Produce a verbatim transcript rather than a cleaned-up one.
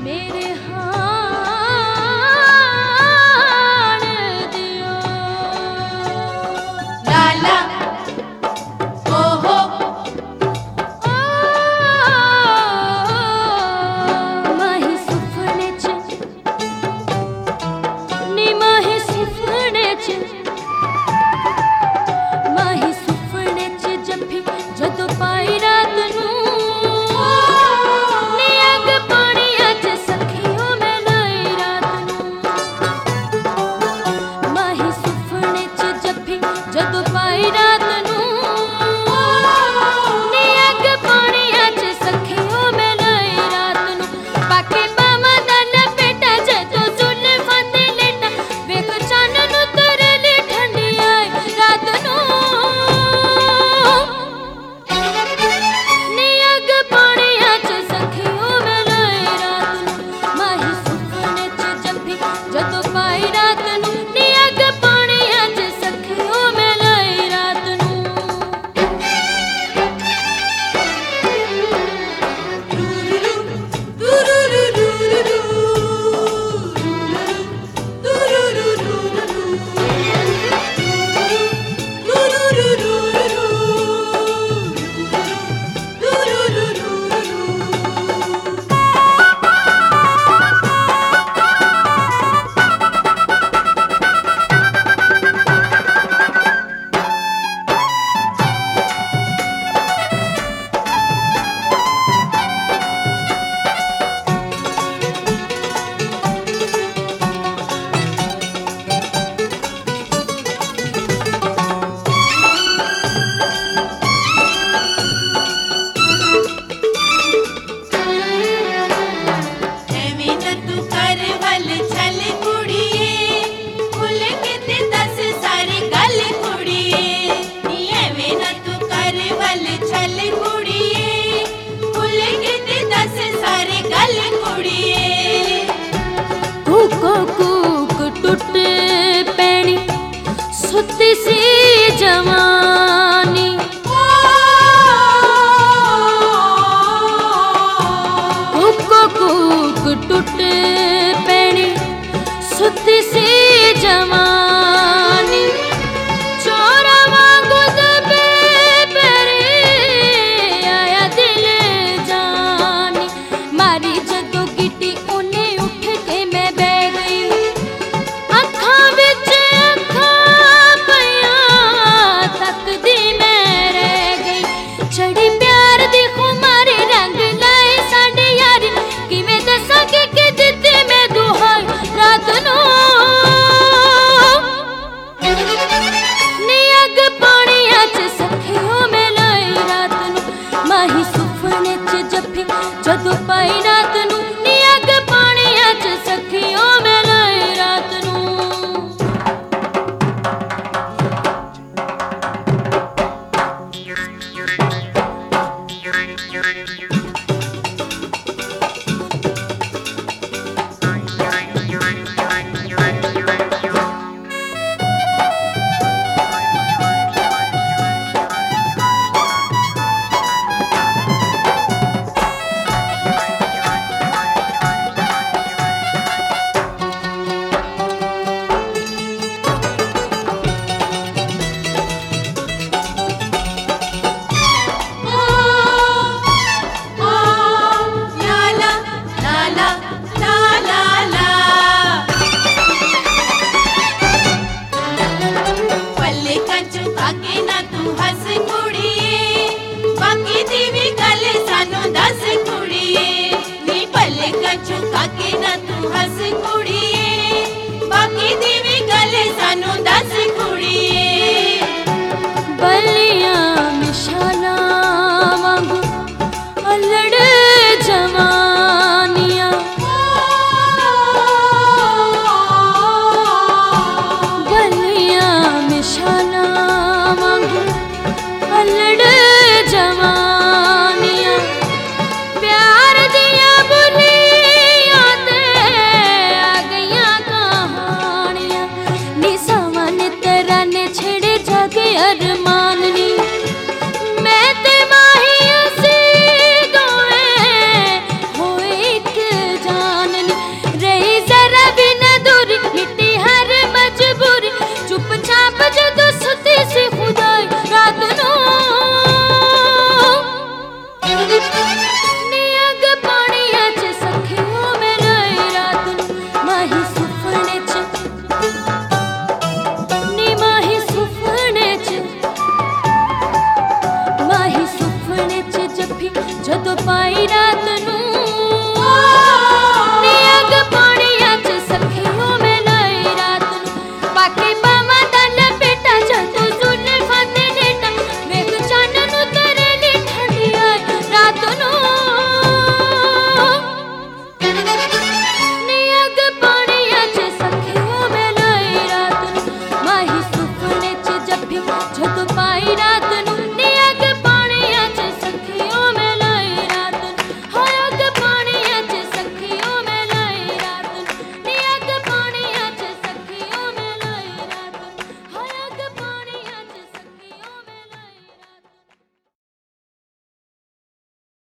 मेरे हाण दियो लाला ओहो ओ माही सुफने च नी माही सुफने च माही सुफने च जफ्फी जदों पाई रात नू नी अग पानिया च सखियों मैं लाई रात नू माही सुफने च जफ्फी जदों पाई रात नू नी अग पानिया च सखियों मैं लाई रात नू पाके बावां दा लपेटा जदों जुल्फां ते लेटा वेख चन्न नू तरली ठंडी आई रात नू नी अग पानिया च सखियों मैं लाई रात नू माही सुफने च जफ्फी जदों पाई रात नू नी अग पानिया च सखियों मैं लाई रात नू एवें न तू कर वल छल कुड़िए खुल के ते दस सारी गल कुड़िए नी एवें न तू कर वल छल कुड़िए खुल के ते दस सारी गल कुड़िए कूको कूक टुट पैनी सुती सी जवानी कूको कूक टुट पैनी सुती सी जवानी चोरा वांगू दबे पैरे आया दिल जानी मारी जदों गिटी उन्हें उठ के मैं बह गई अखां विच अखां पईयां तकदी मैं रह गई चढ़ी प्यार दी खुमारी रंग लाए साडे यारी किवें दसां कि कि दित्ती मैं दुहाई रात नू नी अग पानिया च सखियों मैं लाई रात नू माही सुफने च जफ्फी जदों पाई रात नू नी अग पानिया च सखियों मैं लाई रात नू लाला लाला लाला ला पल्ले का चुका के ना तू हंस कुड़िए बाकी दी भी गल सानू दस कुड़िए नी पल्ले का चुका के